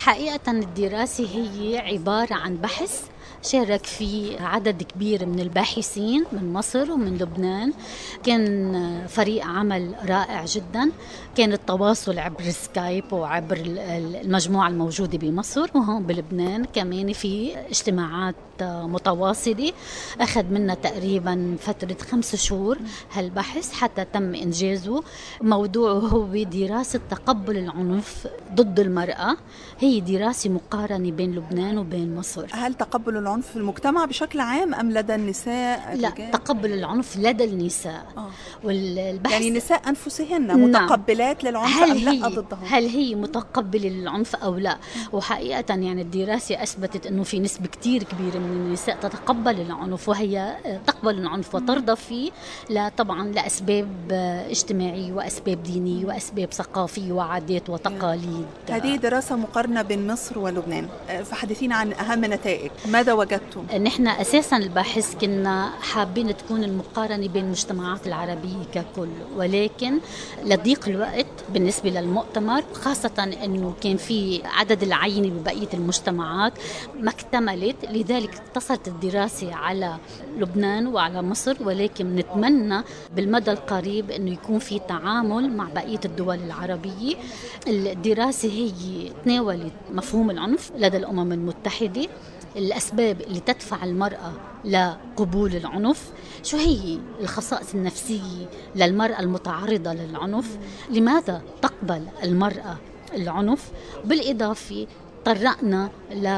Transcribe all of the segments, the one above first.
حقيقة الدراسة هي عبارة عن بحث شارك فيه عدد كبير من الباحثين من مصر ومن لبنان. كان فريق عمل رائع جدا. كان التواصل عبر سكايب وعبر المجموعة الموجودة بمصر وهون بلبنان. كمان في اجتماعات متواصلة أخذ منا تقريبا فترة 5 شهور هالبحث حتى تم إنجازه. موضوعه هو دراسة تقبل العنف ضد المرأة. هي دراسة مقارنة بين لبنان وبين مصر. هل تقبل العنف في المجتمع بشكل عام أم لدى النساء؟ لا، تقبل العنف لدى النساء. والبحث يعني النساء أنفسهن متقبلات للعنف أم لا ضدهم؟ هل هي متقبلة للعنف أو لا؟ وحقيقة يعني الدراسة أثبتت أنه في نسبة كتير كبيرة من النساء تتقبل العنف، وهي تقبل العنف وترضى فيه طبعا لأسباب اجتماعية وأسباب دينية وأسباب ثقافية وعادات وتقاليد. هذه دراسة مقارنة بين مصر ولبنان، فحدثينا عن أهم نتائج. ماذا وجدتم؟ نحن أساسا الباحث كنا حابين تكون المقارنة بين المجتمعات العربية ككل، ولكن لضيق الوقت بالنسبة للمؤتمر، خاصة أنه كان في عدد العينة ببقية المجتمعات ما اكتملت، لذلك اقتصرت الدراسة على لبنان وعلى مصر. ولكن نتمنى بالمدى القريب أنه يكون في تعامل مع بقية الدول العربية. الدراسة هي تناولت مفهوم العنف لدى الأمم المتحدة، الأسباب اللي تدفع المرأة لقبول العنف، شو هي الخصائص النفسية للمرأة المتعرضة للعنف، لماذا تقبل المرأة العنف. بالإضافة طرقنا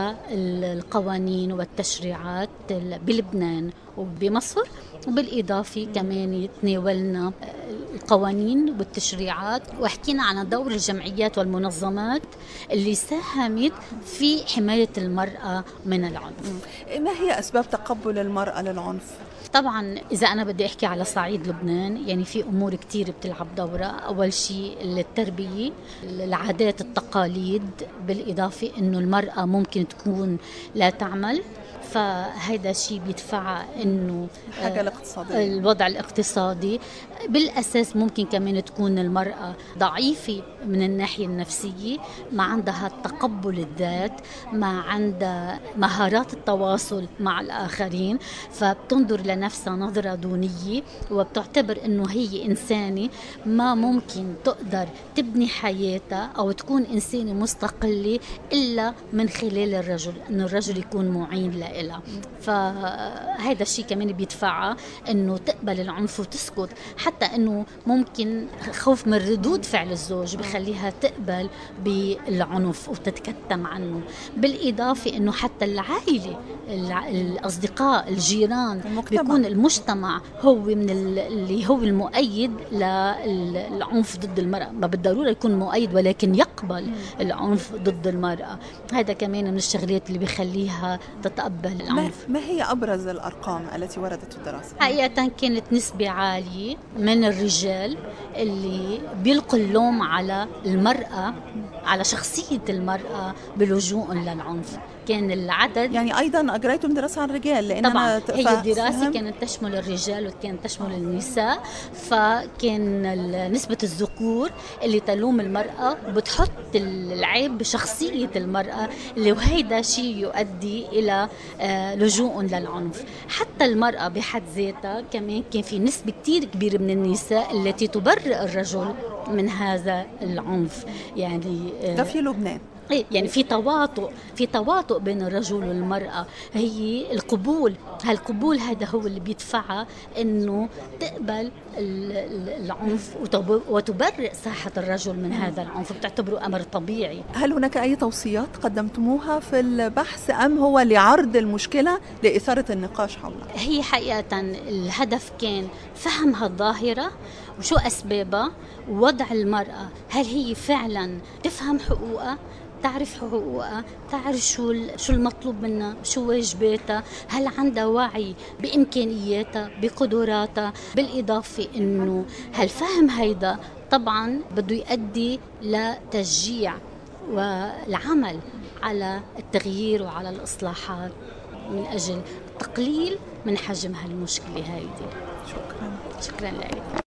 للقوانين والتشريعات بلبنان وبمصر، وبالإضافة كمان تناولنا القوانين والتشريعات وحكينا عن دور الجمعيات والمنظمات اللي ساهمت في حماية المرأة من العنف. ما هي أسباب تقبل المرأة للعنف؟ طبعا إذا أنا بدي أحكي على صعيد لبنان، يعني في أمور كتير بتلعب دورة. أول شيء التربية، العادات، التقاليد، بالإضافة أنه المرأة ممكن تكون لا تعمل، فهذا الشيء بيدفع انه حاجة الاقتصادية، الوضع الاقتصادي. بالاساس ممكن كمان تكون المرأة ضعيفة من الناحية النفسية، ما عندها تقبل الذات، ما عندها مهارات التواصل مع الآخرين، فبتنظر لنفسها نظرة دونية وبتعتبر انه هي إنسانة ما ممكن تقدر تبني حياتها او تكون إنسانة مستقلة الا من خلال الرجل، انه الرجل يكون معين لها. فهذا الشيء كمان بيدفعها انه تقبل العنف وتسكت، حتى انه ممكن خوف من ردود فعل الزوج بخليها تقبل بالعنف وتتكتم عنه. بالاضافه انه حتى العائله، الاصدقاء، الجيران، بيكون المجتمع هو من اللي هو المؤيد للعنف ضد المرأة. ما بالضروره يكون مؤيد ولكن يقبل العنف ضد المرأة. هذا كمان من الشغلات اللي بيخليها تتقبل العنف. ما هي أبرز الأرقام التي وردت في الدراسة؟ حقيقة كانت نسبة عالية من الرجال اللي بيلقوا اللوم على المرأة، على شخصية المرأة باللجوء للعنف. كان العدد، يعني أيضا أجريتم دراسة عن الرجال، لأن طبعا هي الدراسة كانت تشمل الرجال وكانت تشمل النساء. فكان نسبة الذكور اللي تلوم المرأة بتحط العيب بشخصية المرأة، اللي وهيدا شيء يؤدي إلى لجوء للعنف. حتى المرأة بحد ذاتها كمان كان في نسبة كتير كبيرة من النساء التي تبرئ الرجل من هذا العنف. يعني ده في لبنان يعني في تواطؤ بين الرجل والمرأة. هي القبول، هالقبول هذا هو اللي بيدفعها انه تقبل العنف وتبرئ ساحة الرجل من هذا العنف، بتعتبره امر طبيعي. هل هناك اي توصيات قدمتموها في البحث ام هو لعرض المشكلة لإثارة النقاش حولها؟ هي حقيقة الهدف كان فهم هالظاهرة وشو اسبابها، ووضع المرأة هل هي فعلا تفهم حقوقها، تعرف حقوقها، تعرف شو المطلوب منها، شو واجباتها، هل عندها وعي بإمكانياتها بقدراتها. بالإضافة إنه هالفهم هيدا طبعا بده يؤدي لتشجيع والعمل على التغيير وعلى الإصلاحات من أجل تقليل من حجم هالمشكلة هيدي. شكرا لك.